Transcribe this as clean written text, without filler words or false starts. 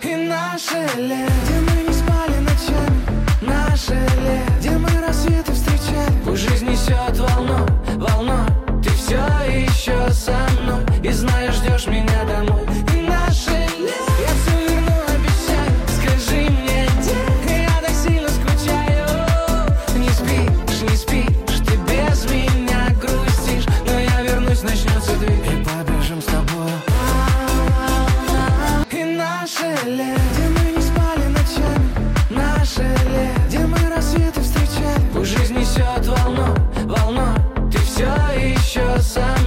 И наше лето, где мы не спали ночами. Наше лето, где мы рассветы встречали. Пусть жизнь несет волну, волной. Ты все еще со мной и знаешь, ждешь меня домой. И наше лето, я все верну, обещаю. Скажи мне, где я так сильно скучаю. Не спишь, не спишь, ты без меня грустишь. Но я вернусь, начнется двиг, и побежим с тобой. И наше лето, где мы не спали ночами. Наше лето, где мы рассветы встречали. Пусть жизнь несет волну, волной. Ты все еще со мной